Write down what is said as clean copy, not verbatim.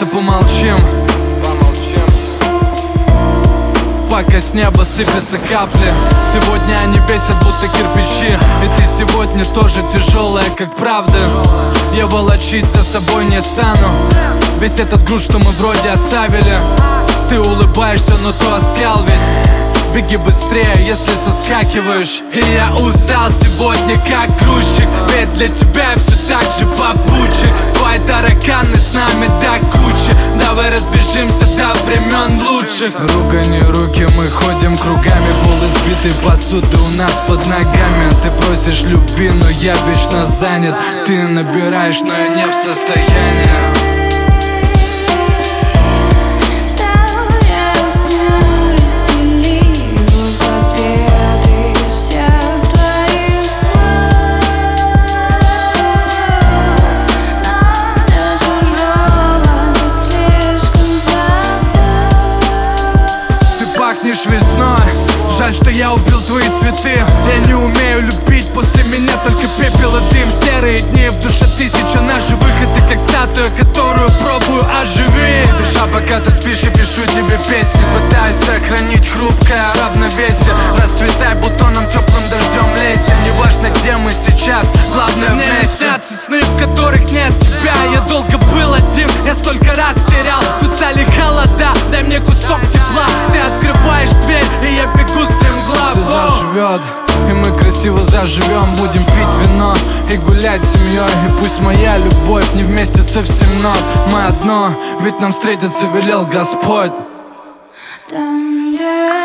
просто помолчим, пока с неба сыпятся капли. Сегодня они весят будто кирпичи, и ты сегодня тоже тяжелая, как правда. Я волочить за собой не стану. Весь этот груз, что мы вроде оставили. Ты улыбаешься, но то оскал ведь. Беги быстрее, если соскакиваешь. И я устал сегодня, как грузчик, ведь для тебя все так же попутчик. Твои тараканы с нами до кучи. Давай разбежимся до времен лучших. Ругани руки, мы ходим кругами. Пол избитой посуды у нас под ногами. Ты просишь любви, но я вечно занят. Ты набираешь, но я не в состоянии. Пахнешь весной. Жаль, что я убил твои цветы. Я не умею любить, после меня только пепел и дым. Серые дни, в душе тысяча ножевых. И ты как статуя, которую пробую оживи. Душа, пока ты спишь, я пишу тебе песни. Пытаюсь сохранить хрупкое равновесие. Расцветай бутоном, теплым дождем лейся. Неважно, где мы сейчас, главное вместе. Мне снятся сны, в которых нет тебя. Я долго был один, я столько раз терял. Кусали холода, дай мне кусок тепла. Ты открываешь дверь, и я бегу стремглав. Все заживет, и мы красиво заживем. Будем пить вино и гулять с семьей. И пусть моя любовь не вместится в 7 нот. Мы одно, ведь нам встретиться велел Господь.